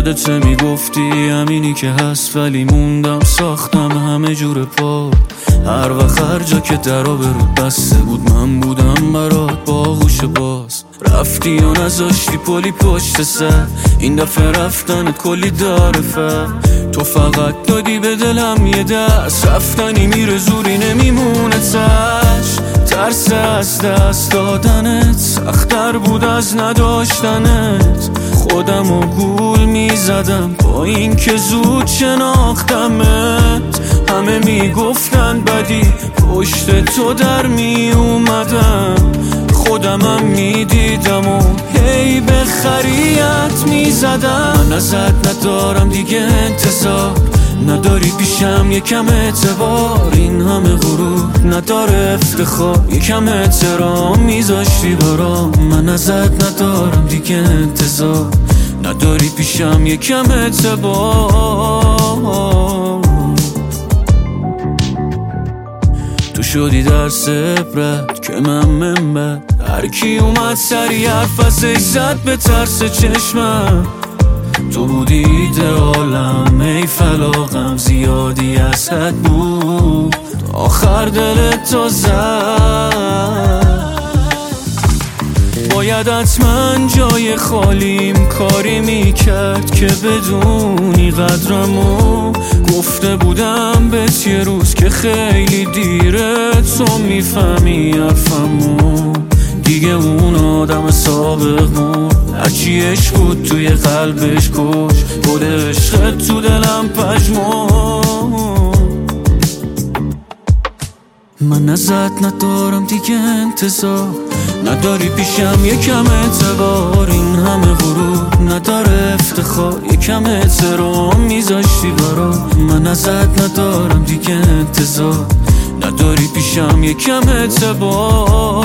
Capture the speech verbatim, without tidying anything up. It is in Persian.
یادت میگفتی همینی که هست، ولی موندم ساختم همه جور پا. هر وقت هر جا که درا برود بسته بود، من بودم برات باهوش باز. رفتی و نذاشتی پلی پشت سر، این دفعه رفتنت کلی داره فر. تو فقط دادی به دلم یه دست، رفتنی میره زوری نمیمونه تش. ترس از دست دادنت سخت‌تر بود از نداشتنت. خودم و گول میزدم با این که زود شناختمت. همه میگفتن بدی پشت تو در میومدم، خودمم میدیدم و هی به خریت میزدم. من ازت ندارم دیگه انتظار، نداری پیشم یکم اعتبار. این همه غرور نداره افتخار، یکم احترام میذاشتی برام. من ازت ندارم دیگه انتظار، نداری پیشم یکم اعتبار. تو شدی در عبرت که من منبع، هر کی اومد سری حرف ازش زد به ترس چشمم. تو بودی ایدئالم، ای فلاغم زیادی از حد بود، آخر دلت تو زد. باید حتما جای خالیم کاری میکرد که بدونی قدرمو. گفته بودم بهت یه روز که خیلی دیره، تو میفهمی حرفمو. دیگه اون آدم سابق مرد، هرچی عشق بود توی قلبش کش. گل عشقت تو دلم پژمرد. من ازت ندارم دیگه انتظار، نداری پیشم یکم اعتبار. این همه غرور نداره افتخار، یکم احترام میذاشتی برام. من ازت ندارم دیگه انتظار، نداری پیشم یکم اعتبار.